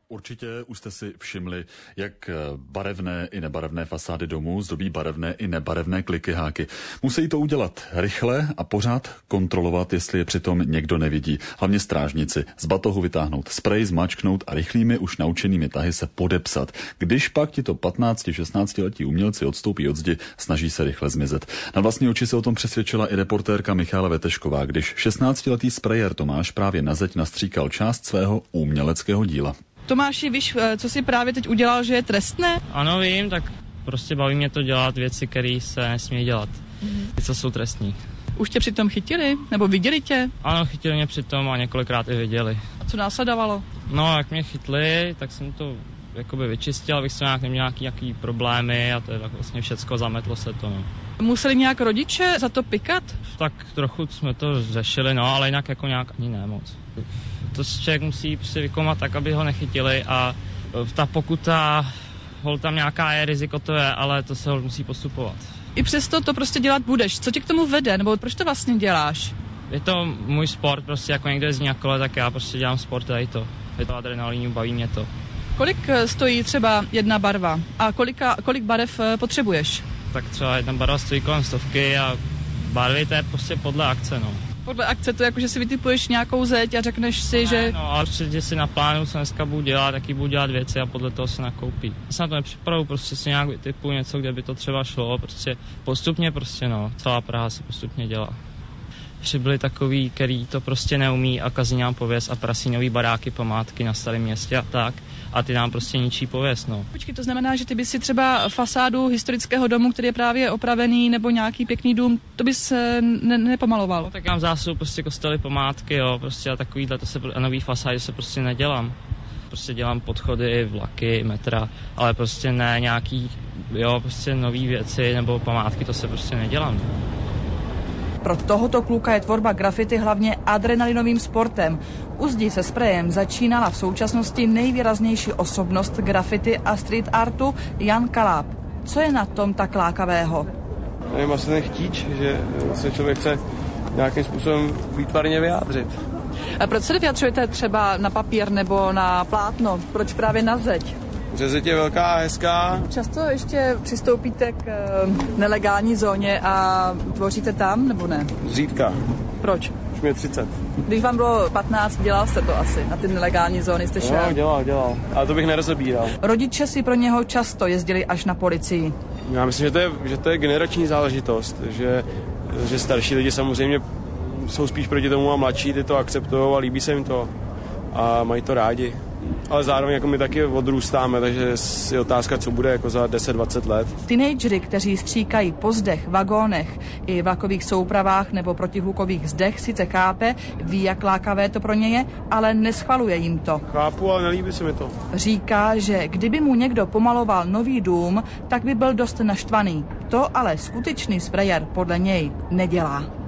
Určitě už jste si všimli, jak barevné i nebarevné fasády domů zdobí barevné i nebarevné klikyháky. Musí to udělat rychle a pořád kontrolovat, jestli je přitom někdo nevidí. Hlavně strážníci z batohu vytáhnout sprej, zmáčknout a rychlými už naučenými tahy se podepsat. Když pak tito 15-16letí umělci odstoupí od zdi, snaží se rychle zmizet. Na vlastní oči se o tom přesvědčila i reportérka Michála Vetešková, když 16letý sprejer Tomáš právě na zeď nastříkal část svého uměleckého díla. Tomáši, víš, co jsi právě teď udělal, že je trestné? Ano, vím, tak prostě baví mě to dělat věci, které se nesmí dělat. Co jsou trestní. Už tě přitom chytili? Nebo viděli tě? Ano, chytili mě přitom a několikrát i viděli. A co následovalo? No, jak mě chytli, tak jsem to jakoby vyčistil, abych se neměl nějaký problémy a to je tak vlastně všecko, zametlo se to. No. Museli nějak rodiče za to pikat? Tak trochu jsme to řešili, no, ale jinak jako nějak ani ne moc. To člověk musí prostě vykomat tak, aby ho nechytili a ta pokuta, hol tam nějaká je, riziko to je, ale to se hol musí postupovat. I přesto to prostě dělat budeš. Co tě k tomu vede, nebo proč to vlastně děláš? Je to můj sport, prostě jako někdo jezdí na kole, tak já prostě dělám sport a je to adrenalínu, baví mě to. Kolik stojí třeba jedna barva a kolik barev potřebuješ? Tak třeba jedna barva stojí kolem 100 a barvy to je prostě podle akce, no. Podle akce to jako, že si vytipuješ nějakou zeď a řekneš si, no, že... No, ale prostě si na plánu, co dneska budu dělat, taky budu dělat věci a podle toho se nakoupí. Já se na to nepřipravu, prostě si nějak vytipuju něco, kde by to třeba šlo, prostě postupně prostě, no, celá Praha se postupně dělá. Byli takový, který to prostě neumí a kazí nám pověst a prasí nový baráky, památky na starém městě a tak. A ty nám prostě ničí pověst, no. Počkej, to znamená, že ty bys si třeba fasádu historického domu, který je právě opravený, nebo nějaký pěkný dům, to bys nepomaloval? No, tak já mám zásadu prostě kostely, památky, jo, prostě a takovýhle, a nový fasády se prostě nedělám. Prostě dělám podchody, vlaky, metra, ale prostě ne nějaký, jo, prostě nový věci nebo památky, to se prostě nedělám. Pro tohoto kluka je tvorba grafity hlavně adrenalinovým sportem. U zdi se sprejem začínala v současnosti nejvýraznější osobnost grafity a street artu Jan Kaláb. Co je na tom tak lákavého? Nevím, asi ten chtíč, že se člověk chce nějakým způsobem výtvarně vyjádřit. A proč se vyjadřujete třeba na papír nebo na plátno? Proč právě na zeď? Zeď je velká a hezká. Často ještě přistoupíte k nelegální zóně a tvoříte tam, nebo ne? Zřídka. Proč? Už mě 30. Když vám bylo 15, dělal jste to asi, na ty nelegální zóny jste šel? No, dělal. Ale to bych nerozebíral. Rodiče si pro něho často jezdili až na policii. Já myslím, že to je generační záležitost, že starší lidi samozřejmě jsou spíš proti tomu a mladší ty to akceptují a líbí se jim to a mají to rádi. Ale zároveň jako my taky odrůstáme, takže je otázka, co bude jako za 10-20 let. Teenageři, kteří stříkají po zdech, vagónech i vlakových soupravách nebo protihlukových zdech, sice chápe, ví, jak lákavé to pro ně je, ale neschvaluje jim to. Chápu, ale nelíbí se mi to. Říká, že kdyby mu někdo pomaloval nový dům, tak by byl dost naštvaný. To ale skutečný sprejer podle něj nedělá.